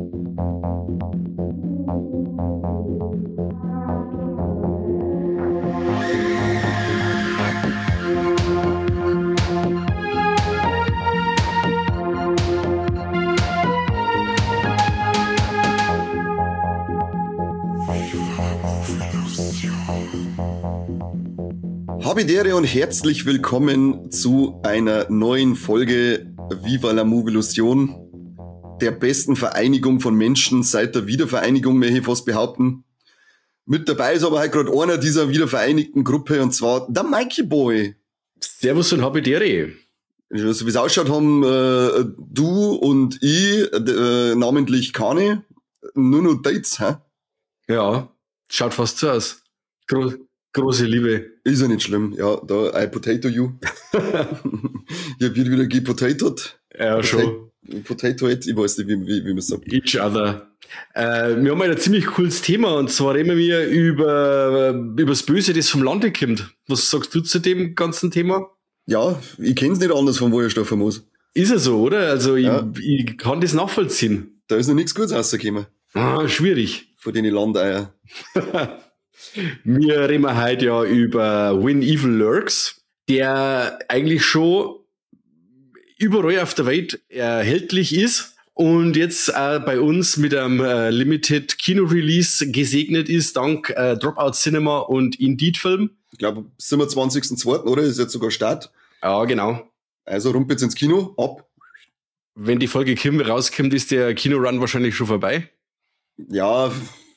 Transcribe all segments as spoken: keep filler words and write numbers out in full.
Habidere und herzlich willkommen zu einer neuen Folge Viva la Movilusion, der besten Vereinigung von Menschen seit der Wiedervereinigung, möchte ich fast behaupten. Mit dabei ist aber halt gerade einer dieser wiedervereinigten Gruppe, und zwar der Mikey Boy. Servus und Habidere. So wie es ausschaut, haben äh, du und ich, äh, namentlich Kani, nur noch Dates, hä? Ja, schaut fast so aus. Gro- große Liebe. Ist ja nicht schlimm, ja, da I potato you. Ich hab wieder gepotatot. Ja, Potato, schon. Potato it, ich weiß nicht, wie, wie, wie man sagt. Each other. Äh, wir haben ein ziemlich cooles Thema, und zwar reden wir über, über das Böse, das vom Lande kommt. Was sagst du zu dem ganzen Thema? Ja, ich kenn's nicht anders, von wo ich stoffen muss. Ist er so, oder? Also Ja. ich, ich kann das nachvollziehen. Da ist noch nichts Gutes rausgekommen Ah, schwierig. von den Landeier. Wir reden heute ja über When Evil Lurks, der eigentlich schon überall auf der Welt erhältlich ist und jetzt äh, bei uns mit einem äh, Limited Kino-Release gesegnet ist, dank äh, Dropout Cinema und Indeed-Film. Ich glaube, siebenundzwanzigsten zweiten oder? Ist jetzt sogar Start. Ja, genau. Also rumpelt's ins Kino, ab. Wenn die Folge Kim rauskommt, ist der Kinorun wahrscheinlich schon vorbei. Ja,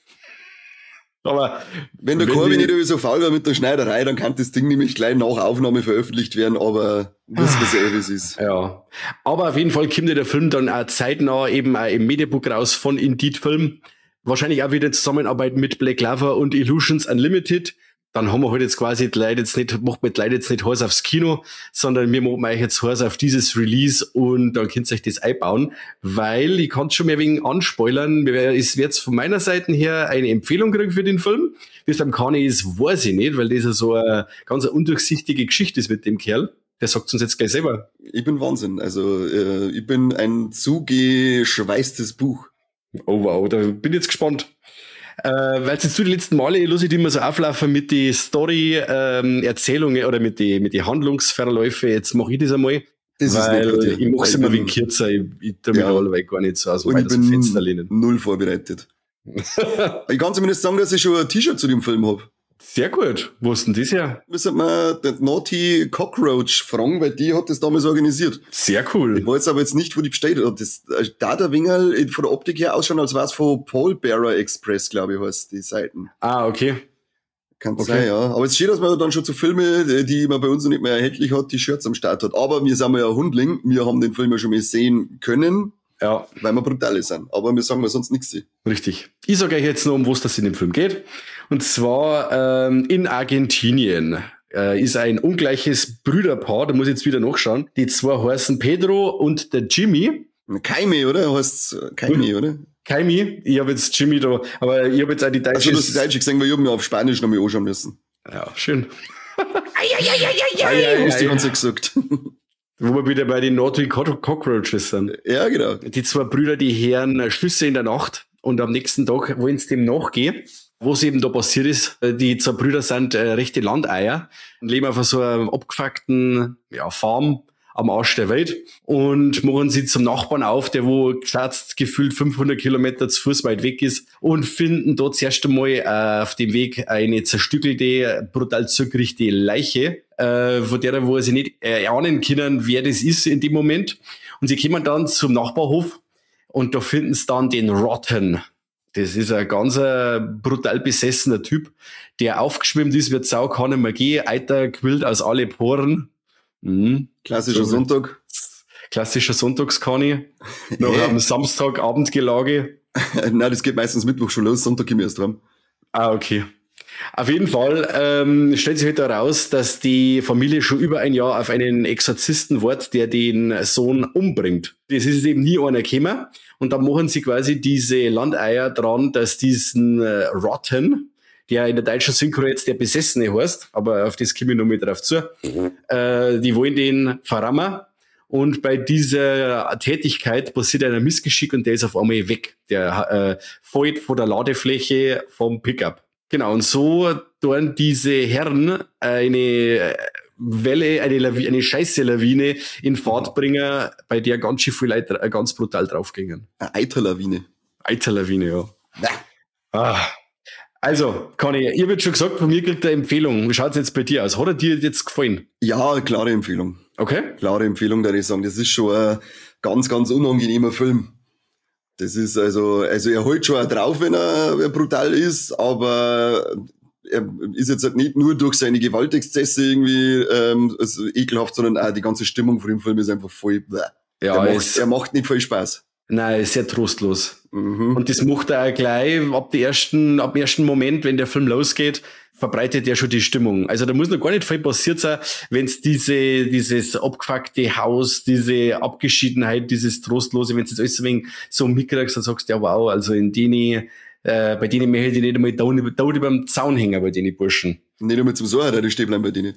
Aber wenn der Wenn Corby die- nicht so faul war mit der Schneiderei, dann kann das Ding nämlich gleich nach Aufnahme veröffentlicht werden, aber wissen wir selber, wie es ist. Ja, aber auf jeden Fall kommt ja der Film dann auch zeitnah eben auch im Mediabook raus von Indeed Film. Wahrscheinlich auch wieder in Zusammenarbeit mit Black Clover und Illusions Unlimited. Dann haben wir halt jetzt quasi die Leute jetzt nicht, macht mit Leute jetzt nicht Haus aufs Kino, sondern wir machen euch jetzt Haus auf dieses Release, und dann könnt ihr euch das einbauen, weil ich kann schon mehr wegen anspoilern. Es wird von meiner Seite her eine Empfehlung kriegen für den Film. Wie es beim Kani ist, weiß ich nicht, weil das ja so eine ganz undurchsichtige Geschichte ist mit dem Kerl. Der sagt uns jetzt gleich selber. Ich bin Wahnsinn. Also, äh, ich bin ein zugeschweißtes Buch. Oh wow, da bin ich jetzt gespannt. Äh, weil jetzt du die letzten Male, lass ich die immer so auflaufen mit die Story-Erzählungen oder mit die, mit die Handlungsverläufe. Jetzt mache ich das einmal. Das ist weil nicht von dir. ich mache es Weil immer ich wegen bin- kürzer. Ich, ich tue mich Ja. da allweil gar nicht so aus, Und weil ich das Fenster bin lehnen. null vorbereitet. Ich kann zumindest sagen, dass ich schon ein T-Shirt zu dem Film hab. Sehr gut. Wo ist denn das her? Müssen wir den Naughty Cockroach fragen, weil die hat das damals organisiert. Sehr Ich cool. weiß aber jetzt nicht, wo die bestellt hat. Das, da der Wingerl von der Optik her ausschauen, als war es von Paul Bearer Express, glaube ich, heißt die Seiten. Ah, okay. Kann Okay. sein, ja. Aber es steht, dass man dann schon zu Filme, die man bei uns noch nicht mehr erhältlich hat, die Shirts am Start hat. Aber wir sind ja ein Hundling. Wir haben den Film ja schon mal sehen können, Ja, weil wir Brutale sind. Aber wir sagen mal sonst nichts. richtig. Ich sage euch jetzt noch, um was das in dem Film geht. Und zwar ähm, in Argentinien äh, ist ein ungleiches Brüderpaar, da muss ich jetzt wieder nachschauen. Die zwei heißen Pedro und der Jimmy. Kaimi, oder? Heißt Kaimi, oder? Kaimi, ich habe jetzt Jimmy da, aber ich habe jetzt auch die Also deutsche... du hast die Deutsche gesehen, weil ich hab mir auf Spanisch noch mal anschauen müssen. Ja, schön. Ja, hast du die ganze Zeit gesagt. Wo wir wieder bei den Naughty Co- Cockroaches sind. Ja, genau. Die zwei Brüder, die hören Schlüsse in der Nacht, und am nächsten Tag wollen sie dem nachgehen. Was eben da passiert ist, die zwei Brüder sind äh, rechte Landeier und leben auf so einer abgefuckten ja, Farm am Arsch der Welt und machen sie zum Nachbarn auf, der wo geschätzt gefühlt fünfhundert Kilometer zu Fuß weit weg ist, und finden dort zuerst einmal äh, auf dem Weg eine zerstückelte, brutal zugerichtete Leiche, äh, von der wo sie nicht erahnen können, wer das ist in dem Moment. Und sie kommen dann zum Nachbarhof, und da finden sie dann den Rotten. Das ist ein ganz äh, brutal besessener Typ, der aufgeschwemmt ist wie Sau, kann nicht mehr gehen, Eiter quillt aus alle Poren. Mhm. Klassischer So. Sonntag. Klassischer Sonntagskani. Noch Äh. am Samstagabendgelage. Nein, das geht meistens Mittwoch schon los, Sonntag kommen wir erst dran. Ah, okay. Auf jeden Fall ähm, stellt sich heute heraus, dass die Familie schon über ein Jahr auf einen Exorzisten wartet, der den Sohn umbringt. Das ist eben nie einer gekommen. Und dann machen sie quasi diese Landeier dran, dass diesen äh, Rotten, der in der deutschen Synchro jetzt der Besessene heißt, aber auf das komme ich noch mit drauf zu, äh, die wollen den verrammen und bei dieser Tätigkeit passiert ein Missgeschick und der ist auf einmal weg. Der äh, fällt von der Ladefläche vom Pickup. Genau, und so tun diese Herren eine Welle, eine, Lavi- eine scheiße Lawine in Fahrt bringen, bei der ganz schön viele Leute ganz brutal draufgingen. Eine Eiterlawine. Eiterlawine, ja. Ja. Ah. Also, Conny, ihr wird schon gesagt, von mir kriegt eine Empfehlung. Wie schaut's jetzt bei dir aus? Hat er dir jetzt gefallen? Ja, klare Empfehlung. Okay. Klare Empfehlung, würde ich sagen. Das ist schon ein ganz, ganz unangenehmer Film. Das ist also, also er holt schon auch drauf, wenn er, wenn er brutal ist, aber er ist jetzt halt nicht nur durch seine Gewaltexzesse irgendwie ähm, also ekelhaft, sondern auch die ganze Stimmung von dem Film ist einfach voll bläh. Ja, er, es, macht, er macht nicht viel Spaß. Nein, ist sehr trostlos. Mhm. Und das macht er auch gleich ab, die ersten, ab dem ersten Moment, wenn der Film losgeht, verbreitet er schon die Stimmung. Also da muss noch gar nicht viel passiert sein, wenn es diese, dieses abgefuckte Haus, diese Abgeschiedenheit, dieses Trostlose, wenn es jetzt alles so ein wenig so mitkriegst, dann sagst du, ja wow, also in denen, äh, bei denen möchte ich nicht einmal da, da über dem Zaun hängen, bei denen Burschen. Nicht einmal zum Sorgen, die stehen bleiben bei denen.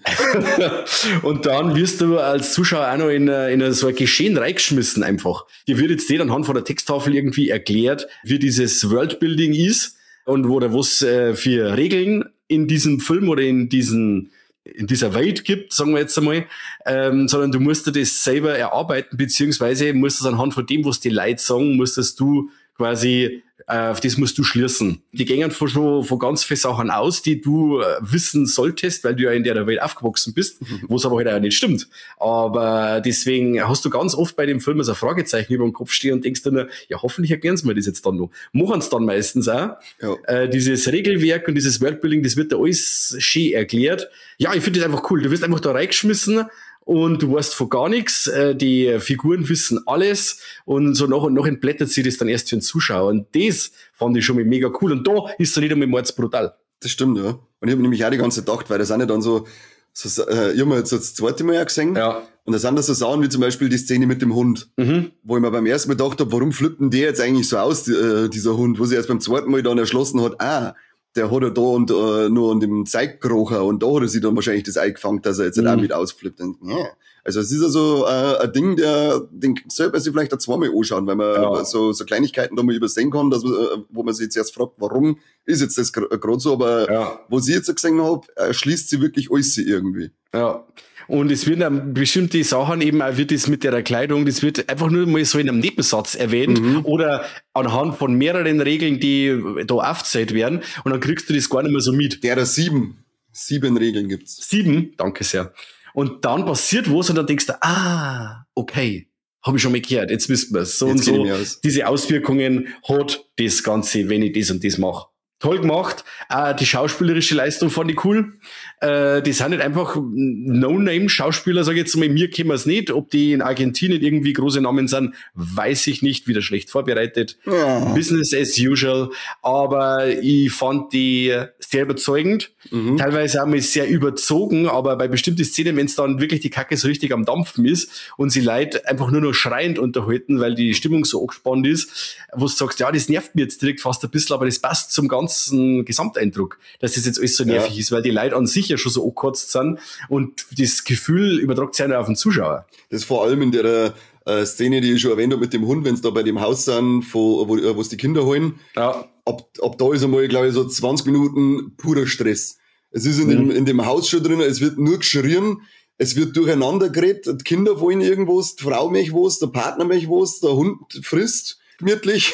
Und dann wirst du als Zuschauer auch noch in, in so ein Geschehen reingeschmissen einfach. Dir wird jetzt nicht anhand von der Texttafel irgendwie erklärt, wie dieses Worldbuilding ist und wo da was äh, für Regeln in diesem Film oder in diesen in dieser Welt gibt, sagen wir jetzt einmal, ähm, sondern du musst dir das selber erarbeiten, beziehungsweise musst du es anhand von dem, was die Leute sagen, musstest du quasi, äh, auf das musst du schließen. Die gehen von schon von ganz vielen Sachen aus, die du äh, wissen solltest, weil du ja in der Welt aufgewachsen bist, mhm. wo es aber halt auch nicht stimmt. Aber deswegen hast du ganz oft bei dem Film so ein Fragezeichen über dem Kopf stehen und denkst dir nur, ja, hoffentlich erklären sie mir das jetzt dann noch. Machen es dann meistens auch. Ja. Äh, dieses Regelwerk und dieses Worldbuilding, das wird da alles schön erklärt. Ja, ich finde das einfach cool. Du wirst einfach da reingeschmissen und du weißt von gar nichts. Die Figuren wissen alles und so nach und nach entblättert sich das dann erst für den Zuschauer. Und das fand ich schon mal mega cool. Und da ist er nicht einmal mordsbrutal. Das stimmt, ja. Und ich habe nämlich auch die ganze Zeit gedacht, weil das sind ja dann so, so äh, ich habe mir jetzt das zweite Mal ja gesehen. Ja. Und da sind da so Sachen wie zum Beispiel die Szene mit dem Hund, mhm. wo ich mir beim ersten Mal gedacht habe, warum flippt denn der jetzt eigentlich so aus, die, äh, dieser Hund, wo sie erst beim zweiten Mal dann erschlossen hat, ah, der hat er da und äh, nur an dem Zeig gerochen und da hat er sich dann wahrscheinlich das eingefangen, dass er jetzt mhm. auch mit ausflippt. Und, yeah. Also es ist also äh, ein Ding, der den sollte man sich vielleicht auch zweimal anschauen, weil man ja. so, so Kleinigkeiten da mal übersehen kann, dass man, wo man sich jetzt erst fragt, warum ist jetzt das gerade gr- so, aber ja. wo ich jetzt gesehen habe, schließt sie wirklich alles irgendwie. Ja. Und es wird dann bestimmte Sachen eben auch wird das mit der Kleidung, das wird einfach nur mal so in einem Nebensatz erwähnt mhm. oder anhand von mehreren Regeln, die da aufgezählt werden und dann kriegst du das gar nicht mehr so mit. Der da sieben, sieben Regeln gibt's. Sieben? Danke sehr. Und dann passiert was und dann denkst du, ah, okay, habe ich schon mal gehört, jetzt wissen wir es. So jetzt und so, aus. Diese Auswirkungen hat das Ganze, wenn ich das und das mache. Toll gemacht. Äh, die schauspielerische Leistung fand ich cool. Äh, die sind nicht einfach No-Name-Schauspieler, sage ich jetzt mal. Mir kennen wir es nicht. Ob die in Argentinien irgendwie große Namen sind, weiß ich nicht. Wieder schlecht vorbereitet. Ja. Business as usual. Aber ich fand die sehr überzeugend. Mhm. Teilweise auch mal sehr überzogen. Aber bei bestimmten Szenen, wenn es dann wirklich die Kacke so richtig am Dampfen ist und sie Leute einfach nur noch schreiend unterhalten, weil die Stimmung so angespannt ist, wo du sagst, ja, das nervt mir jetzt direkt fast ein bisschen, aber das passt zum ganzen Gesamteindruck, dass das jetzt alles so nervig ja. ist, weil die Leute an sich ja schon so angekotzt sind und das Gefühl übertragt sich ja auf den Zuschauer. Das vor allem in der äh, Szene, die ich schon erwähnt habe mit dem Hund, wenn sie da bei dem Haus sind, wo, wo, wo sie die Kinder holen, ja. ab, ab da ist einmal, glaube ich, so zwanzig Minuten purer Stress. Es ist in, mhm. dem, in dem Haus schon drin, es wird nur geschrien, es wird durcheinander geredet, die Kinder wollen irgendwas, die Frau möchte was, der Partner möchte was, der Hund frisst gemütlich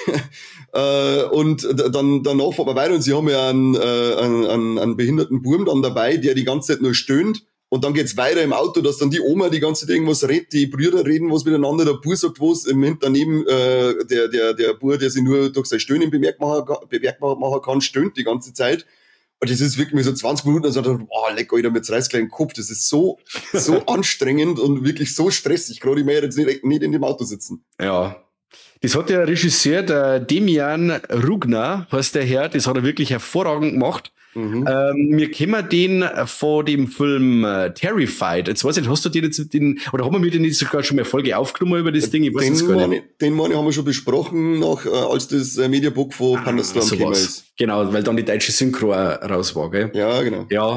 äh, und dann danach fahren wir weiter und sie haben ja einen, äh, einen, einen, einen behinderten Burm dann dabei, der die ganze Zeit nur stöhnt und dann geht's weiter im Auto, dass dann die Oma die ganze Zeit irgendwas redet, die Brüder reden was miteinander, der Bur sagt was, im Hinter daneben äh, der der der Bur, der sich nur durch sein Stöhnen bemerkbar bemerkbar machen kann, stöhnt die ganze Zeit. Und das ist wirklich so zwanzig Minuten, und dann boah, leck, Alter, mit reißt gleich den Kopf. Das ist so, so anstrengend und wirklich so stressig. Gerade ich möchte jetzt nicht, nicht in dem Auto sitzen. Ja. Das hat der Regisseur, der Demian Rugner, heißt der Herr, das hat er wirklich hervorragend gemacht. Mhm. Ähm, wir kennen den vor dem Film äh, Terrified. Jetzt weiß ich nicht, hast du den jetzt, den, oder haben wir mit den nicht sogar schon mal Folge aufgenommen über das Ding? Ich weiß den, gar nicht. Meine, den meine haben wir schon besprochen, nach, äh, als das äh, Mediabook von ah, Pandastorm gekommen ist. Genau, weil dann die deutsche Synchro raus war, gell? Ja, genau. Ja,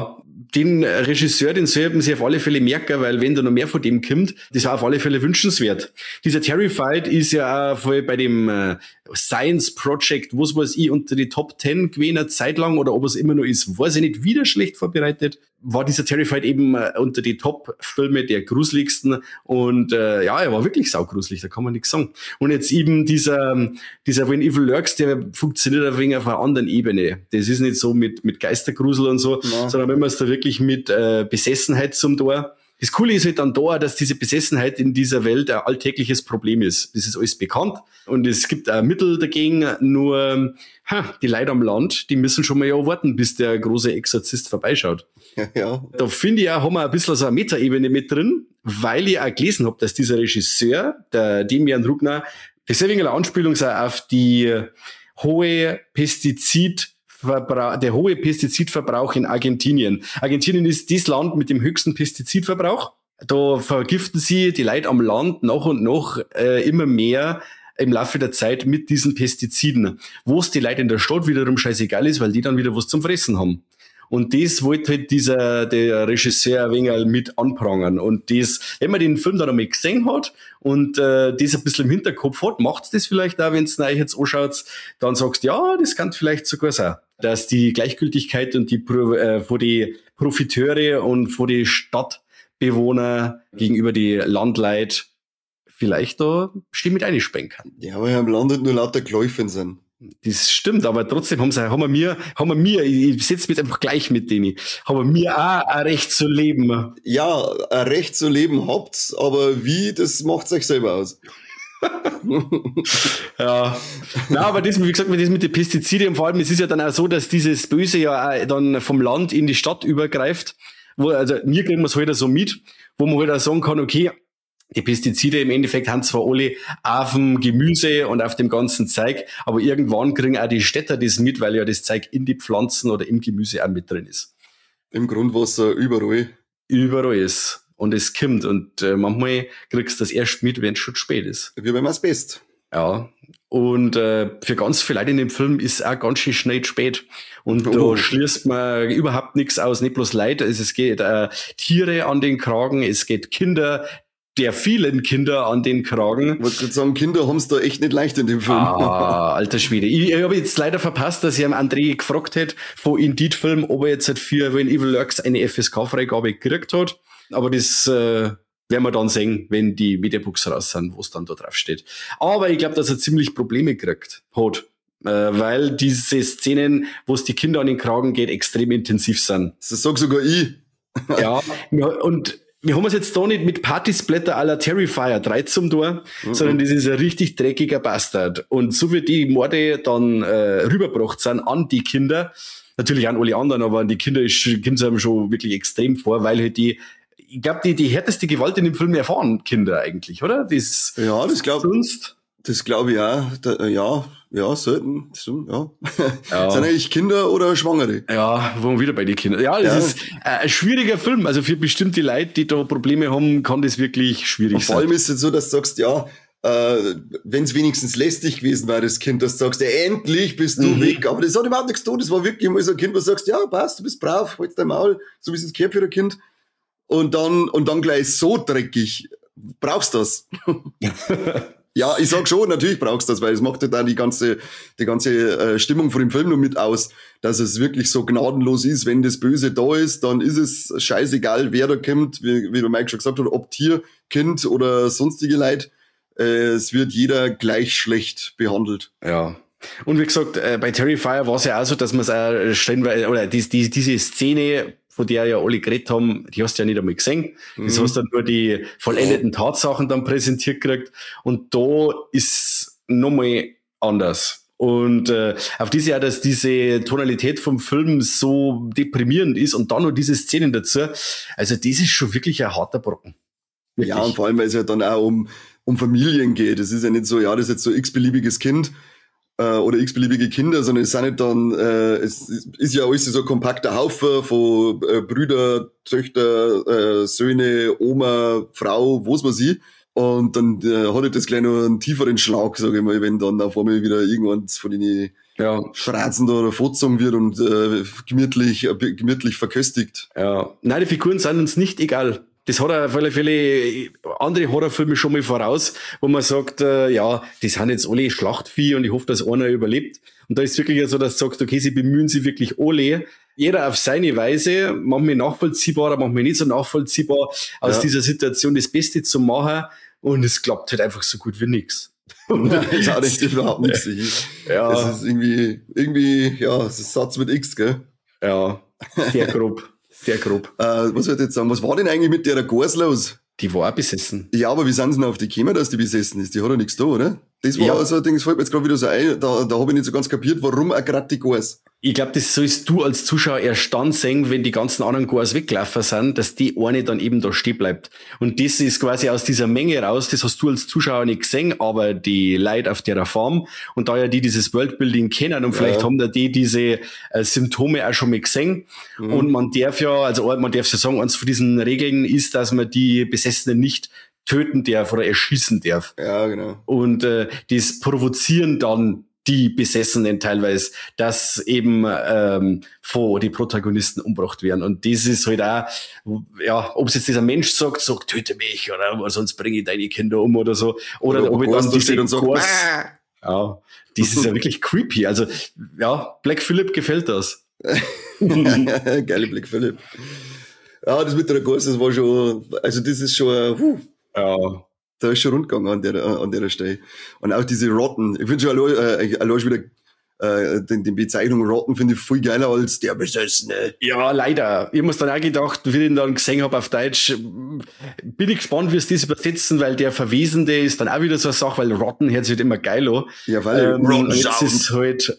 den Regisseur, den sollten sie auf alle Fälle merken, weil wenn da noch mehr von dem kommt, das war auf alle Fälle wünschenswert. Dieser Terrified ist ja auch voll bei dem äh, Science Project, was weiß ich, unter die Top Ten gewesen, eine Zeit lang, oder ob es immer noch ist, weiß ich nicht, wieder schlecht vorbereitet, war dieser Terrified eben äh, unter die Top-Filme der gruseligsten, und äh, ja, er war wirklich saugruselig, da kann man nichts sagen. Und jetzt eben dieser, dieser When Evil Lurks, der funktioniert ein wenig auf einer anderen Ebene. Das ist nicht so mit, mit Geistergrusel und so, ja, sondern wenn man es da wirklich mit äh, Besessenheit zum Tor. Das Coole ist halt dann da, dass diese Besessenheit in dieser Welt ein alltägliches Problem ist. Das ist alles bekannt und es gibt auch Mittel dagegen, nur ha, die Leute am Land, die müssen schon mal ja warten, bis der große Exorzist vorbeischaut. Ja, ja. Da finde ich auch, haben wir ein bisschen so eine Metaebene mit drin, weil ich auch gelesen habe, dass dieser Regisseur, der Demian Rugner, das ist ein wenig eine Anspielung sei auf die hohe Pestizid der hohe Pestizidverbrauch in Argentinien. Argentinien ist das Land mit dem höchsten Pestizidverbrauch. Da vergiften sie die Leute am Land nach und nach äh, immer mehr im Laufe der Zeit mit diesen Pestiziden. Wo es die Leute in der Stadt wiederum scheißegal ist, weil die dann wieder was zum Fressen haben. Und das wollte halt dieser, der Regisseur ein wenig mit anprangern. Und das, wenn man den Film dann einmal gesehen hat und äh, das ein bisschen im Hinterkopf hat, macht's das vielleicht auch, wenn es euch jetzt anschaut, dann sagst du, ja, das kann vielleicht sogar sein. Dass die Gleichgültigkeit und die äh, von die Profiteure und von die Stadtbewohner gegenüber die Landleute vielleicht da still mit einspringen kann. Ja, aber am Land nur lauter Gläufen sind. Das stimmt, aber trotzdem haben sie, haben wir mir, haben wir mir, ich setze mich einfach gleich mit denen, haben wir mir auch ein Recht zu leben. Ja, ein Recht zu leben habt, aber wie, das macht euch selber aus. Ja, na, aber das, wie gesagt, mit das mit den Pestiziden, vor allem, es ist ja dann auch so, dass dieses Böse ja auch dann vom Land in die Stadt übergreift, wo, also, mir kriegen wir es halt so mit, wo man halt auch sagen kann, okay, die Pestizide im Endeffekt haben zwar alle auf dem Gemüse und auf dem ganzen Zeug, aber irgendwann kriegen auch die Städter das mit, weil ja das Zeug in die Pflanzen oder im Gemüse auch mit drin ist. Im Grundwasser überall. Überall ist. Und es kommt. Und äh, manchmal kriegst du das erst mit, wenn es schon spät ist. Wie beim Asbest. Ja. Und äh, für ganz viele Leute in dem Film ist es auch ganz schön schnell spät. Und Oh. da schließt man überhaupt nichts aus, nicht bloß Leute. Also es geht äh, Tiere an den Kragen, es geht Kinder, der vielen Kinder an den Kragen. Ich wollte gerade sagen, Kinder haben es da echt nicht leicht in dem Film. Ah, alter Schwede. Ich, ich habe jetzt leider verpasst, dass ich am André gefragt hätte von Indeed Film, ob er jetzt halt für When Evil Lurks eine F S K-Freigabe gekriegt hat. Aber das äh, werden wir dann sehen, wenn die Mediabooks raus sind, wo es dann da drauf steht. Aber ich glaube, dass er ziemlich Probleme kriegt hat. Äh, weil diese Szenen, wo es die Kinder an den Kragen geht, extrem intensiv sind. Das sag sogar ich. Ja, und wir haben es jetzt da nicht mit Partysplatter à la Terrifier drei zum Tor, mhm. sondern das ist ein richtig dreckiger Bastard. Und so wie die Morde dann äh, rübergebracht sind an die Kinder, natürlich an alle anderen, aber an die Kinder ist kommt es einem schon wirklich extrem vor, weil halt die, ich glaube, die, die härteste Gewalt in dem Film erfahren Kinder eigentlich, oder? Das, Ja, das glaube sonst. Das glaube ich auch. Da, ja, ja, selten. Stimmt, ja. Ja. Sind eigentlich Kinder oder Schwangere? Ja, wo wir wieder bei den Kindern. Ja, das Ja. ist äh, ein schwieriger Film. Also für bestimmte Leute, die da Probleme haben, kann das wirklich schwierig Und vor sein. allem ist es so, dass du sagst, ja, äh, wenn es wenigstens lästig gewesen wäre, das Kind, dass du sagst, ja, endlich bist du Mhm. weg. Aber das hat überhaupt nichts getan. Das war wirklich mal so ein Kind, wo du sagst, ja, passt, du bist brav, halt dein Maul, so wie es gehört für ein Kind. Und dann, und dann gleich so dreckig. Brauchst das? Ja, ich sag schon, natürlich brauchst du das, weil es macht ja dann die ganze, die ganze äh, Stimmung von dem Film nur mit aus, dass es wirklich so gnadenlos ist. Wenn das Böse da ist, dann ist es scheißegal, wer da kommt, wie, wie der Mike schon gesagt hat, ob Tier, Kind oder sonstige Leute. Äh, es wird jeder gleich schlecht behandelt. Ja. Und wie gesagt, äh, bei Terrifier war es ja auch so, dass man es auch stellenweise, oder die, die, diese Szene, von der ja alle geredet haben, die hast du ja nicht einmal gesehen. Das Mhm. hast du dann nur die vollendeten Tatsachen dann präsentiert gekriegt. Und da ist nochmal anders. Und äh, auf diese ja, dass diese Tonalität vom Film so deprimierend ist und dann noch diese Szenen dazu, also das ist schon wirklich ein harter Brocken. Wirklich. Ja, und vor allem, weil es ja dann auch um, um Familien geht. Es ist ja nicht so, ja, das ist jetzt so x-beliebiges Kind äh, oder x-beliebige Kinder, sondern es sind nicht dann, äh, es ist ja alles so ein kompakter Haufen von äh, Brüder, Töchter, äh, Söhne, Oma, Frau, was weiß ich. Und dann äh, hat er das gleich noch einen tieferen Schlag, sage ich mal, wenn dann auf einmal wieder irgendwann von den ja. Schratzen da oder Fotzung wird und äh, gemütlich, äh, gemütlich verköstigt. Ja. Nein, die Figuren sind uns nicht egal. Das hat auf alle Fälle andere Horrorfilme schon mal voraus, wo man sagt, äh, ja, die sind jetzt alle Schlachtvieh und ich hoffe, dass einer überlebt. Und da ist wirklich so, dass du sagst, okay, sie bemühen sich wirklich alle. Jeder auf seine Weise, manchmal nachvollziehbar, manchmal nicht so nachvollziehbar, aus ja. dieser Situation das Beste zu machen. Und es klappt halt einfach so gut wie nix. Nein, ist auch nicht überhaupt nichts. Ja. Das ist irgendwie, irgendwie, ja, das ist Satz mit X, gell? Ja, sehr grob. Sehr grob. Äh, was soll ich jetzt sagen? Was war denn eigentlich mit der Gors los? Die war auch besessen. Ja, aber wie sind sie denn auf die gekommen, dass die besessen ist? Die hat ja nichts da, oder? Das war ja. so ein Ding, das fällt mir jetzt gerade wieder so ein, da, da habe ich nicht so ganz kapiert, warum auch gerade die Gors. Ich glaube, das sollst du als Zuschauer erst dann sehen, wenn die ganzen anderen Gors weggelaufen sind, dass die eine dann eben da stehen bleibt. Und das ist quasi aus dieser Menge raus, das hast du als Zuschauer nicht gesehen, aber die Leute auf der Farm und da ja die dieses Worldbuilding kennen und ja. vielleicht haben da die diese äh, Symptome auch schon mal gesehen. Mhm. Und man darf ja, also man darf ja sagen, eins von diesen Regeln ist, dass man die Besessenen nicht töten darf oder erschießen darf. Ja, genau. Und äh, das provozieren dann die Besessenen teilweise, dass eben ähm, vor die Protagonisten umgebracht werden. Und das ist halt auch, ja, ob es jetzt dieser Mensch sagt, sagt, töte mich, oder sonst bringe ich deine Kinder um oder so. Oder, oder ob ich dann diese und sagt, Kurs, ja, das ist ja wirklich creepy. Also, ja, Black Phillip gefällt das. Geile Black Phillip. Ja, das mit der Kurs, das war schon, also das ist schon, huh. Ja. Da ist schon rund gegangen an der, an der Stelle. Und auch diese Rotten. Ich finde schon allein, äh, allein schon wieder, äh, den, die Bezeichnung Rotten finde ich viel geiler als der Besessene. Ja, leider. Ich muss dann auch gedacht, wie ich ihn dann gesehen habe auf Deutsch, bin ich gespannt, wie es das übersetzen, weil der Verwesende ist dann auch wieder so eine Sache, weil Rotten hört sich halt immer geil an. Ja, weil ähm, Rotten jetzt ist halt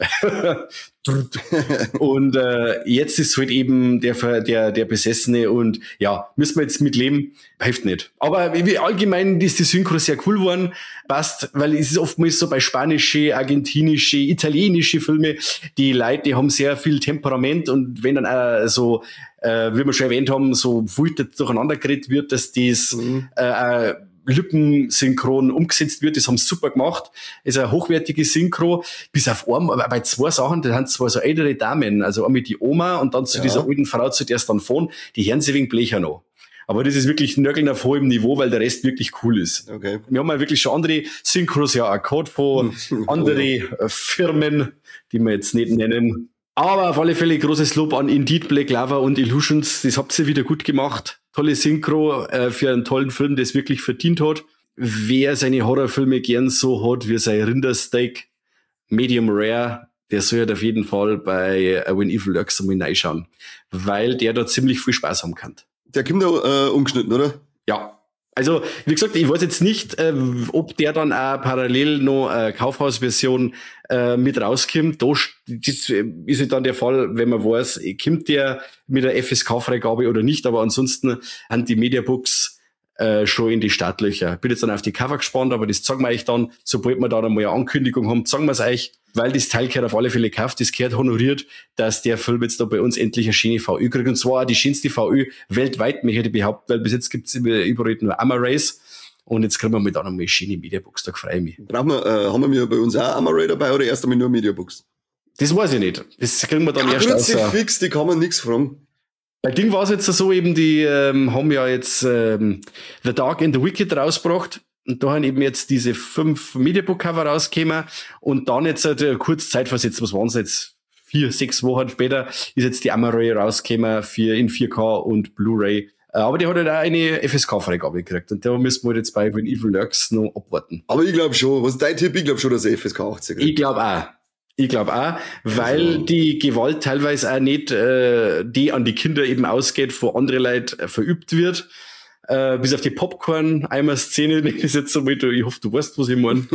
und äh, jetzt ist halt eben der, der, der Besessene und ja, müssen wir jetzt mit leben, hilft nicht. Aber wie allgemein ist die Synchro sehr cool geworden, passt, weil es ist oftmals so bei spanische, argentinische, italienische Filme, die Leute, die haben sehr viel Temperament und wenn dann auch so, äh, wie wir schon erwähnt haben, so wild durcheinander geredet wird, dass das mhm. äh, lippensynchron umgesetzt wird, das haben sie super gemacht. Ist eine hochwertige Synchro, bis auf einem, aber bei zwei Sachen, da haben zwei so ältere Damen, also einmal die Oma und dann zu ja. dieser alten Frau, zu der es dann fahren, die hören sie wegen Blecher noch. Aber das ist wirklich Nörgeln auf hohem Niveau, weil der Rest wirklich cool ist. Okay. Wir haben ja wirklich schon andere Synchros ja auch gehabt von anderen Firmen, die wir jetzt nicht nennen. Aber auf alle Fälle großes Lob an Indeed, Black Lava und Illusions. Das habt ihr wieder gut gemacht. Tolle Synchro äh, für einen tollen Film, der es wirklich verdient hat. Wer seine Horrorfilme gern so hat wie sein Rindersteak, Medium Rare, der soll halt auf jeden Fall bei uh, When Evil Lurks einmal reinschauen. Weil der da ziemlich viel Spaß haben kann. Der kommt da äh, umgeschnitten, oder? Ja. Also, wie gesagt, ich weiß jetzt nicht, äh, ob der dann auch parallel noch eine Kaufhausversion äh, mit rauskommt. Da das ist halt dann der Fall, wenn man weiß, kommt der mit der F S K-Freigabe oder nicht. Aber ansonsten haben die Mediabooks äh, schon in die Startlöcher. Bin jetzt dann auf die Cover gespannt, aber das sagen wir euch dann, sobald wir da dann mal eine Ankündigung haben, sagen wir es euch, weil das Teil gehört auf alle Fälle gekauft, das gehört honoriert, dass der Film jetzt da bei uns endlich eine schöne V Ö kriegt. Und zwar auch die schönste V Ö weltweit, möchte ich behaupten, weil bis jetzt gibt es überall nur Amarays. Und jetzt kriegen wir mal da noch mal schöne Mediabooks, da freue ich mich. Brauchen wir, äh, haben wir bei uns auch Amaray dabei oder erst einmal nur Mediabooks? Das weiß ich nicht. Das kriegen wir dann ja, erst aus. Fix, die kann man nichts fragen. Bei Ding war es jetzt so eben, die ähm, haben ja jetzt ähm, The Dark and the Wicked rausgebracht. Und da haben eben jetzt diese fünf Mediabook-Cover rausgekommen. Und dann jetzt halt, äh, kurz Zeit versetzt, was waren es jetzt? Vier, sechs Wochen später ist jetzt die Amaray rausgekommen für in vier K und Blu-ray. Äh, aber die hat halt auch eine F S K-Freigabe gekriegt. Und da müssen wir halt jetzt bei When Evil Lurks noch abwarten. Aber ich glaube schon, was ist dein Tipp? Ich glaube schon, dass er F S K achtzig kriegt. Ich glaube auch. Ich glaube auch, weil also. die Gewalt teilweise auch nicht, äh, die an die Kinder eben ausgeht, von anderen Leuten äh, verübt wird. Äh, bis auf die Popcorn-Eimer-Szene, das ist jetzt so mit, ich hoffe, du weißt, was ich meine.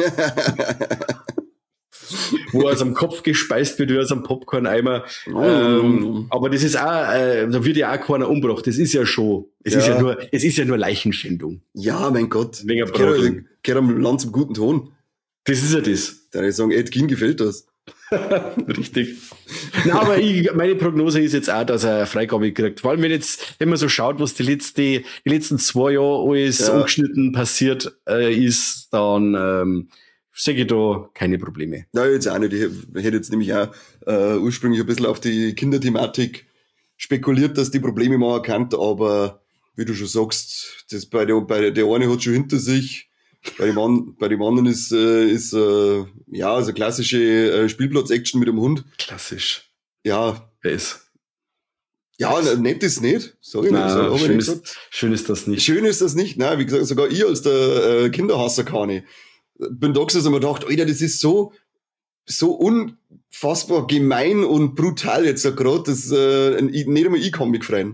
Wo aus dem Kopf gespeist wird, wie aus einem Popcorn-Eimer. Oh, ähm, aber das ist auch, äh, da wird ja auch keiner umgebracht. Das ist ja schon, es ja. ist ja nur, es ist ja nur Leichenschändung. Ja, mein Gott. Wegen Braten. Gehört am Land zum guten Ton. Das ist ja das. Da ich sagen, Ed Gein gefällt das. Richtig. Nein, aber ich, meine Prognose ist jetzt auch, dass er Freigabe kriegt. Vor allem, wenn jetzt, wenn man so schaut, was die, letzte, die letzten zwei Jahre alles ja. ungeschnitten passiert äh, ist, dann ähm, sehe ich da keine Probleme. Ja, jetzt auch nicht. Ich hätte jetzt nämlich auch äh, ursprünglich ein bisschen auf die Kinderthematik spekuliert, dass die Probleme mal erkannt, aber wie du schon sagst, das bei der, bei der, der eine hat schon hinter sich, bei dem, an, bei dem anderen ist, äh, ist äh, ja, also klassische äh, Spielplatz-Action mit dem Hund. Klassisch. Ja. Wer ist? Ja, nett ist nicht. Sag ich Nein, nicht. So, schön, nicht ist, schön ist das nicht. Schön ist das nicht. Nein, wie gesagt, sogar ich als der äh, Kinderhasser kann ich. Bin da gesessen und mir gedacht, Alter, das ist so, so unfassbar gemein und brutal jetzt so gerade, dass äh, nicht einmal ich kann mich freuen.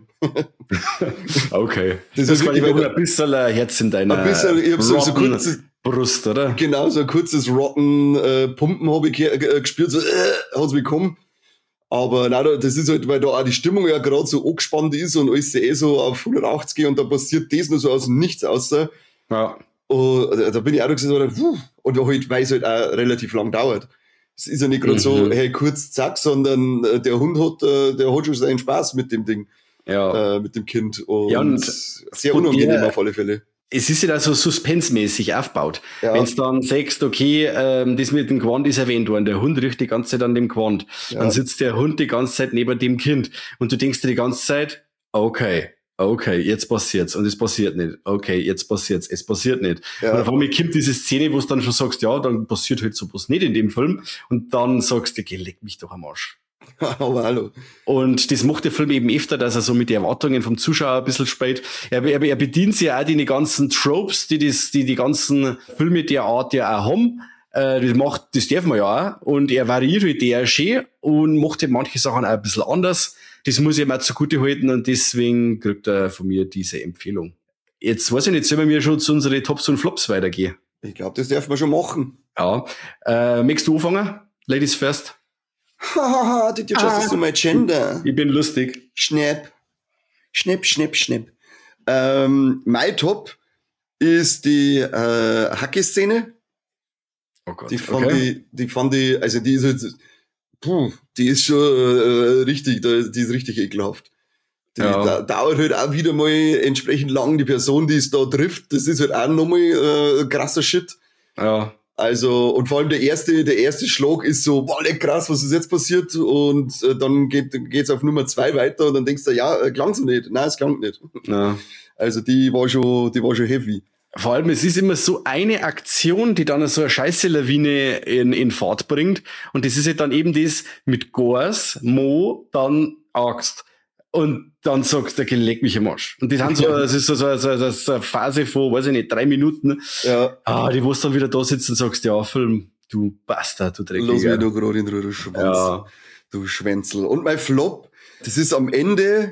Okay. Das, das ist war wirklich ein bisschen ein Herz in deiner ein bisschen, ich hab so, so kurzes, Brust, oder? Genau, so ein kurzes Rotten äh, Pumpen habe ich ge- äh, gespürt, so äh, hat's bekommen. Aber nein, das ist halt, weil da auch die Stimmung ja gerade so angespannt ist und alles eh so auf hundertachtzig geht und da passiert das nur so aus dem Nichts außer. Ja. Und da bin ich auch gesagt, puh, und halt, weil es halt auch relativ lang dauert. Es ist ja nicht gerade mhm. so, hey, kurz, zack, sondern äh, der Hund hat, äh, der hat schon seinen Spaß mit dem Ding. Ja. Äh, mit dem Kind. Und, ja, und sehr unangenehm der, auf alle Fälle. Es ist ja da so suspensmäßig aufgebaut. Ja. Wenn du dann sagst, okay, ähm, das mit dem Gewand ist erwähnt worden, der Hund riecht die ganze Zeit an dem Gewand. Ja. Dann sitzt der Hund die ganze Zeit neben dem Kind. Und du denkst dir die ganze Zeit, okay, okay, jetzt passiert's. Und es passiert nicht. Okay, jetzt passiert's. Es passiert nicht. Ja. Und auf einmal kommt diese Szene, wo du dann schon sagst, ja, dann passiert halt sowas nicht in dem Film. Und dann sagst du, geh, leck mich doch am Arsch. Aber hallo. Und das macht der Film eben öfter, dass er so mit den Erwartungen vom Zuschauer ein bisschen spielt. Er, er, er bedient sich ja auch die ganzen Tropes, die das, die, die ganzen Filme der Art ja auch haben. Äh, das macht, das darf man ja auch. Und er variiert halt der schön und macht halt manche Sachen auch ein bisschen anders. Das muss ich ihm auch zugute halten und deswegen kriegt er von mir diese Empfehlung. Jetzt weiß ich nicht, sollen wir schon zu unseren Tops und Flops weitergehen? Ich glaube, das darf man schon machen. Ja. Äh, möchtest du anfangen? Ladies first. Hahaha, did you just ah. assume my gender? Ich bin lustig. Schnapp. Schnapp, schnapp, schnapp. Ähm, mein Top ist die äh, Hacke-Szene. Oh Gott. Die fand okay. ich, die fand ich, also die ist jetzt, puh, die ist schon äh, richtig, die ist richtig ekelhaft. Die ja. da, dauert halt auch wieder mal entsprechend lang. Die Person, die es da trifft, das ist halt auch nochmal äh, krasser Shit. Ja. Also, und vor allem der erste, der erste Schlag ist so, boah, leck krass, was ist jetzt passiert? Und äh, dann geht, geht's auf Nummer zwei weiter und dann denkst du, ja, äh, klang's nicht. Nein, es klang nicht. Ja. Also, die war schon, die war schon heavy. Vor allem, es ist immer so eine Aktion, die dann so eine scheiße Lawine in, in Fahrt bringt. Und das ist halt dann eben das mit Gors, Mo, dann Axt. Und dann sagst du, okay, leck mich am Arsch. Und das, haben so, das ist so, so, so, so eine Phase von, weiß ich nicht, drei Minuten. Ja. Ah, die, wo du dann wieder da sitzt und sagst, ja, Film, du Bastard, du Dreckiger. Lass mich da gerade in Ruhe, du Schwanz. Ja. Du Schwänzel. Und mein Flop, das ist am Ende,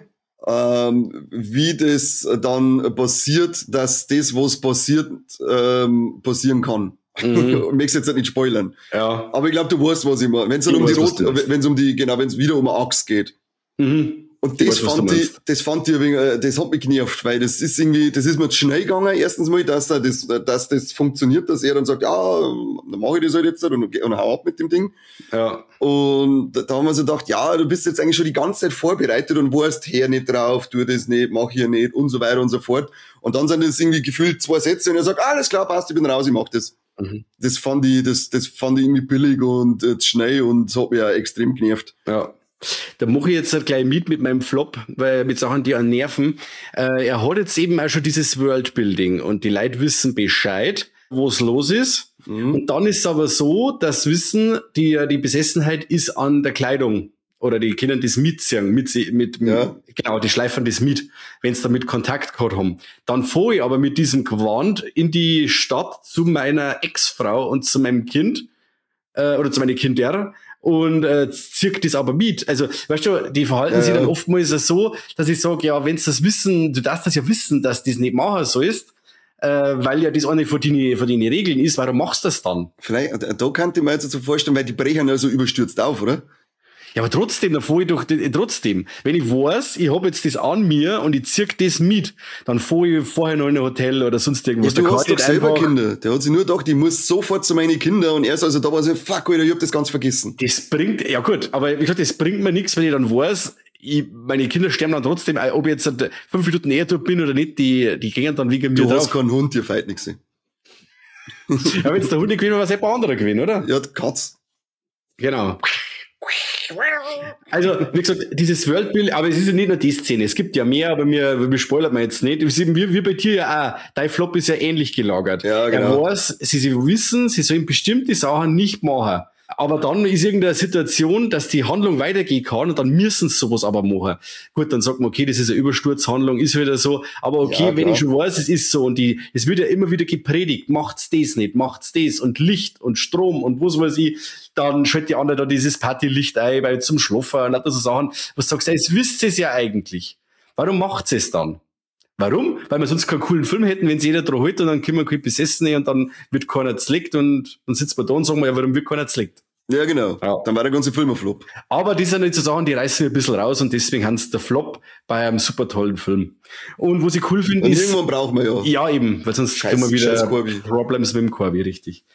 ähm, wie das dann passiert, dass das, was passiert, ähm, passieren kann. Mhm. Ich möchte jetzt nicht spoilern. Ja. Aber ich glaube, du weißt, was ich meine. Wenn es um weiß, die Rot, wenn es um die, genau, wenn es wieder um eine Axt geht. Mhm. Und das weiß, fand ich, das fand ich, wenig, das hat mich genervt, weil das ist irgendwie, das ist mir zu schnell gegangen, erstens mal, dass er das, dass das funktioniert, dass er dann sagt, ja, dann mache ich das halt jetzt und, und hau ab mit dem Ding. Ja. Und da haben wir so gedacht, ja, du bist jetzt eigentlich schon die ganze Zeit vorbereitet und weißt, her nicht drauf, tu das nicht, mach hier nicht und so weiter und so fort. Und dann sind das irgendwie gefühlt zwei Sätze und er sagt, ah, alles klar, passt, ich bin raus, ich mach das. Mhm. Das fand ich, das, das fand ich irgendwie billig und äh, schnell und das hat mich auch extrem genervt. Ja. Da mache ich jetzt halt gleich mit mit meinem Flop, weil mit Sachen, die an nerven. Äh, er hat jetzt eben auch schon dieses Worldbuilding und die Leute wissen Bescheid, was los ist. Mhm. Und dann ist es aber so, dass Wissen, die, die Besessenheit ist an der Kleidung. Oder die Kinder das mitziehen, mit, mit, ja. genau, die schleifen das mit, wenn sie damit Kontakt gehabt haben. Dann fahre ich aber mit diesem Gewand in die Stadt zu meiner Ex-Frau und zu meinem Kind, äh, oder zu meinen Kindern, und äh, zirkt das aber mit. Also, weißt du, die verhalten ja, sich dann oftmals so, dass ich sage, ja, wenn sie das wissen, du darfst das ja wissen, dass das nicht machen sollst, äh, weil ja das eine von den, von den Regeln ist, warum machst du das dann? Vielleicht, da könnte ich mir jetzt so vorstellen, weil die brechen ja so überstürzt auf, oder? Ja, aber trotzdem, da fahre ich doch, trotzdem, wenn ich weiß, ich habe jetzt das an mir und ich zieh das mit, dann fahre ich vorher noch in ein Hotel oder sonst irgendwas. Ja, du da hast doch selber einfach Kinder. Der hat sich nur gedacht, ich muss sofort zu meinen Kindern und er ist also da war so, fuck, Alter, ich hab das ganz vergessen. Das bringt, ja gut, aber ich gesagt, das bringt mir nichts, wenn ich dann weiß, ich, meine Kinder sterben dann trotzdem, ob ich jetzt fünf Minuten eher dort bin oder nicht, die, die gehen dann wegen mir drauf. Du hast keinen Hund, dir fällt nichts. Ja, wenn es der Hund nicht gewinnt, war es ein anderer gewinnen, oder? Ja, Katz. Genau. Also, wie gesagt, dieses Worldbuilding, aber es ist ja nicht nur die Szene, es gibt ja mehr, aber wir, wir spoilern wir jetzt nicht. Wir, wir bei dir ja auch, dein Flop ist ja ähnlich gelagert. Ja, genau. Er weiß, sie, sie wissen, sie sollen bestimmte Sachen nicht machen. Aber dann ist irgendeine Situation, dass die Handlung weitergehen kann und dann müssen sie sowas aber machen. Gut, dann sagt man, okay, das ist eine Übersturzhandlung, ist wieder so. Aber okay, ja, wenn ich schon weiß, es ist so und die, es wird ja immer wieder gepredigt, macht's das nicht, macht's das und Licht und Strom und was weiß ich, dann schaltet die andere da dieses Partylicht ein, weil zum Schlafen und lauter so Sachen, was sagst du, es wisst ihr es ja eigentlich. Warum macht's es dann? Warum? Weil wir sonst keinen coolen Film hätten, wenn es jeder dran hält und dann können wir kein Besessene und dann wird keiner zleckt und dann sitzt man da und sagen wir, ja, warum wird keiner zleckt? Ja, genau. Ja. Dann war der ganze Film ein Flop. Aber die sind nicht so Sachen, die reißen wir ein bisschen raus und deswegen haben sie der Flop bei einem super tollen Film. Und was ich cool finde ist... irgendwann brauchen wir ja. Ja, eben, weil sonst Scheiß, kriegen wir wieder Problems mit dem Corby, richtig.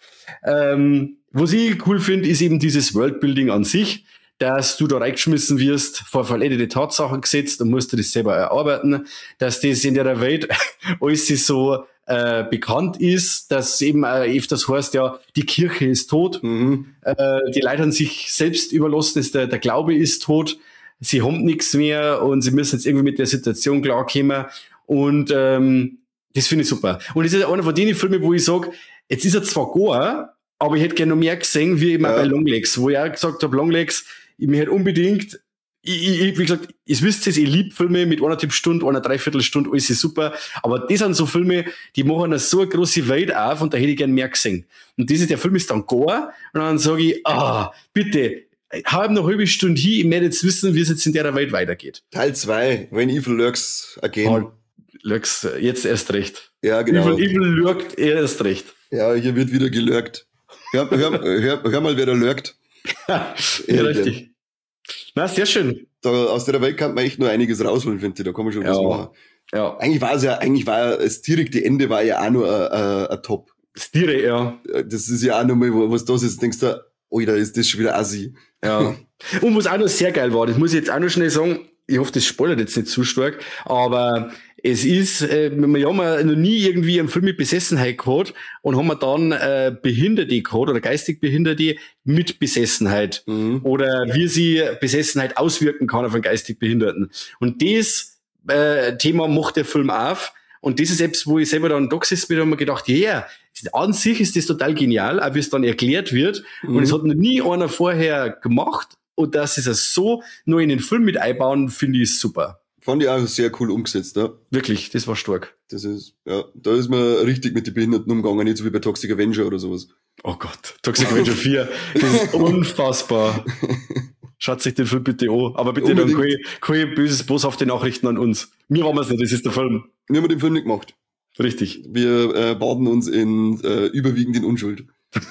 Ähm, was ich cool finde, ist eben dieses Worldbuilding an sich, dass du da reingeschmissen wirst, vor vollendete Tatsachen gesetzt und musst dir das selber erarbeiten, dass das in der Welt alles so äh, bekannt ist, dass eben äh, öfters heißt, ja, die Kirche ist tot, mhm. äh, die Leute haben sich selbst überlassen, ist der, der Glaube ist tot, sie haben nichts mehr und sie müssen jetzt irgendwie mit der Situation klarkommen und ähm, das finde ich super. Und das ist einer von den Filmen, wo ich sage, jetzt ist er zwar gar, aber ich hätte gerne noch mehr gesehen, wie immer ja. bei Longlegs, wo ich auch gesagt habe, Longlegs, ich mir hätte unbedingt, ich, ich, wie gesagt, ihr wisst es, ich liebe Filme mit eineinhalb Stunden, einer Dreiviertelstunde, alles ist super, aber das sind so Filme, die machen so eine große Welt auf und da hätte ich gerne mehr gesehen. Und das ist, der Film ist dann gar und dann sage ich, ah, bitte, hab noch eine halbe Stunde hin, ich möchte jetzt wissen, wie es jetzt in der Welt weitergeht. Teil zwei, When Evil Lurks Again. Oh, Lurks, jetzt erst recht. Ja, genau. Evil, Evil lurkt erst recht. Ja, hier wird wieder gelurkt. Hör, hör, hör, hör mal, wer da lurkt. Ja, richtig. Na, sehr schön. Da, aus der Welt kann man echt nur einiges rausholen, finde ich. Da kann man schon ja. was machen. Ja. Eigentlich war es ja, eigentlich war ja, das direkte Ende war ja auch nur ein Top. Das direkte, ja. Das ist ja auch nochmal, was das ist, denkst du, oh, da ist das schon wieder assi. Ja. Und was auch noch sehr geil war, das muss ich jetzt auch noch schnell sagen, ich hoffe, das spoilert jetzt nicht zu stark, aber es ist, äh, wir haben noch nie irgendwie einen Film mit Besessenheit gehabt und haben wir dann äh, Behinderte gehabt oder geistig Behinderte mit Besessenheit mhm. oder wie sie Besessenheit auswirken kann auf einen geistig Behinderten. Und das äh, Thema macht der Film auf und das ist etwas, wo ich selber dann da gesessen bin und mir gedacht, ja, yeah, an sich ist das total genial, auch wie es dann erklärt wird mhm. und es hat noch nie einer vorher gemacht und dass sie es so nur in den Film mit einbauen, finde ich super. Fand ich auch sehr cool umgesetzt, ja. Wirklich, das war stark. Das ist, ja, da ist man richtig mit den Behinderten umgegangen, nicht so wie bei Toxic Avenger oder sowas. Oh Gott, Toxic Avenger vier, das ist unfassbar. Schaut sich den Film bitte an, aber bitte Unbedingt. Dann keine, keine böses, boshafte Nachrichten an uns. Mir waren wir es nicht, das ist der Film. Wir haben den Film nicht gemacht. Richtig. Wir äh, baden uns in äh, überwiegend in Unschuld.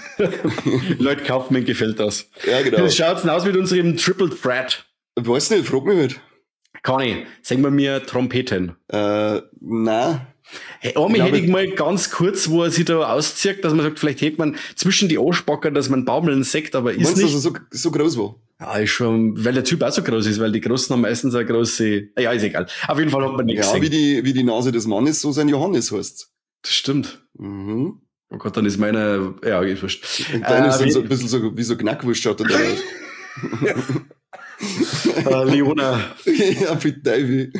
Leute, Kaufmann gefällt das. Ja, genau. Wie schaut's denn aus mit unserem Triple Threat? Weiß nicht, frag mich nicht. Kann ich. Sagen wir mir Trompeten. Äh, nein. Hey, einmal hätte ich mal ganz kurz, wo er sich da auszieht, dass man sagt, vielleicht hätte man zwischen die Anspacker, dass man baumeln sagt, aber ist meinst nicht. Meinst du, dass er so, so groß war? Ja, ist schon, weil der Typ auch so groß ist, weil die Großen haben meistens eine große, ja, ist egal. Auf jeden Fall hat man nichts ja, gesehen. wie die, wie die Nase des Mannes, so sein Johannes heißt. Das stimmt. Mhm. Oh Gott, dann ist meine, ja, ist wurscht. Und deine äh, ist dann so ein bisschen so, wie so Knackwurst schaut er da aus. uh, Leona. Ja, bitte, Davy.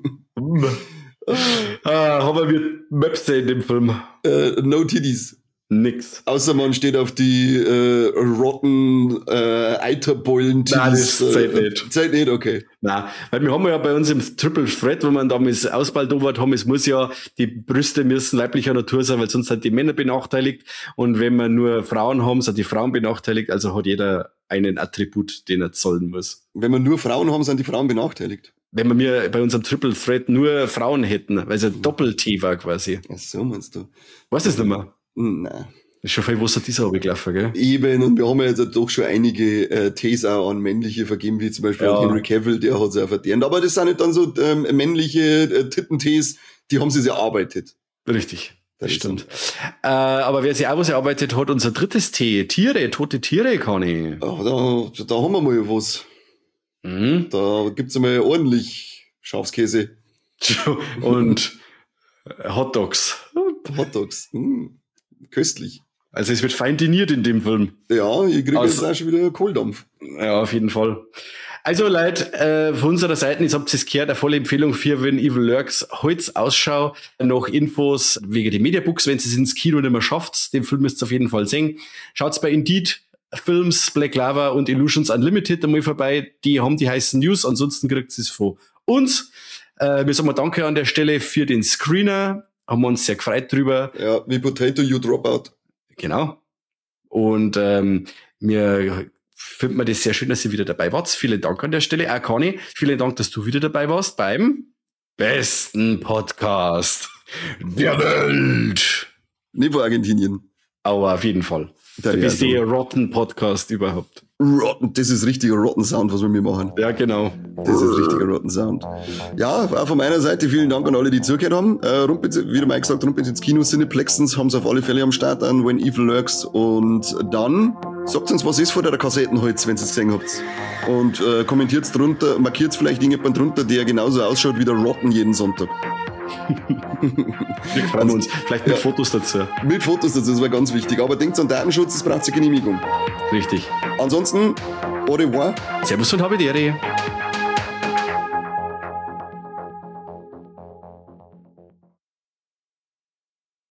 ah, haben wir Möpse in dem Film? Uh, no Titties. Nix. Außer man steht auf die äh, rotten äh, Eiterbeulen-Titties. Nein, das zählt äh, nicht. Zählt nicht, okay. Nein, weil wir haben ja bei uns im Triple Threat, wo man damals ausbaldowert haben, es muss ja, die Brüste müssen weiblicher Natur sein, weil sonst sind die Männer benachteiligt. Und wenn wir nur Frauen haben, sind die Frauen benachteiligt, also hat jeder einen Attribut, den er zollen muss. Wenn wir nur Frauen haben, sind die Frauen benachteiligt. Wenn wir mir bei unserem Triple Threat nur Frauen hätten, weil es ein Doppel-T war quasi. Ach so, meinst du? Weißt du das nicht mehr? Nein. Ist schon viel Wasser dieser runtergelaufen, gell? Eben, und wir haben ja jetzt doch schon einige äh, Tees auch an männliche vergeben, wie zum Beispiel Ja. Henry Cavill, der hat es auch verdient. Aber das sind nicht dann so ähm, männliche äh, Tittentees, die haben sie sich erarbeitet. Richtig. Das, Das stimmt. Äh, aber wer sich auch was erarbeitet hat, unser drittes Tee. Tiere, tote Tiere, kann ich. Oh, da, da haben wir mal was. Mhm. Da gibt's einmal ordentlich Schafskäse. Und Hotdogs. Hotdogs. Hm, köstlich. Also es wird fein diniert in dem Film. Ja, ich kriege Also- jetzt auch schon wieder Kohldampf. Ja, auf jeden Fall. Also Leute, äh, von unserer Seite, jetzt habt ihr es gehört, eine volle Empfehlung für When Evil Lurks. Halt's Ausschau nach Infos wegen den Mediabooks, wenn ihr es ins Kino nicht mehr schafft. Den Film müsst ihr auf jeden Fall sehen. Schaut's bei Indeed Films, Black Lava und Illusions Unlimited einmal vorbei. Die haben die heißen News, ansonsten kriegt ihr es von uns. Äh, wir sagen mal Danke an der Stelle für den Screener. Haben wir uns sehr gefreut drüber. Ja, wie Potato You Dropout. Genau. Und ähm, mir findet man das sehr schön, dass ihr wieder dabei wart. Vielen Dank an der Stelle. Auch Conny, vielen Dank, dass du wieder dabei warst beim besten Podcast der Welt. Nicht vor Argentinien. Aber auf jeden Fall. Der Der beste Welt. Rotten Podcast überhaupt. Rotten, das ist richtiger Rotten Sound, was wir mir machen. Ja, genau. Das ist richtiger Rotten Sound. Ja, auch von meiner Seite vielen Dank an alle, die zugehört haben. Äh, Rumpitz, wie der Mike gesagt, Rumpitz ins Kino, Cineplexens haben sie auf alle Fälle am Start an, When Evil Lurks. Und dann sagt uns, was ist vor der Kassettenholz, wenn ihr es gesehen habt. Und äh, kommentiert drunter, markiert vielleicht irgendjemand drunter, der genauso ausschaut wie der Rotten jeden Sonntag. Wir freuen uns. Vielleicht mit Ja. Fotos dazu. Mit Fotos dazu, das war ganz wichtig. Aber denkt an Datenschutz, das braucht eine Genehmigung. Richtig. Ansonsten, au revoir. Servus und habe die Ehre.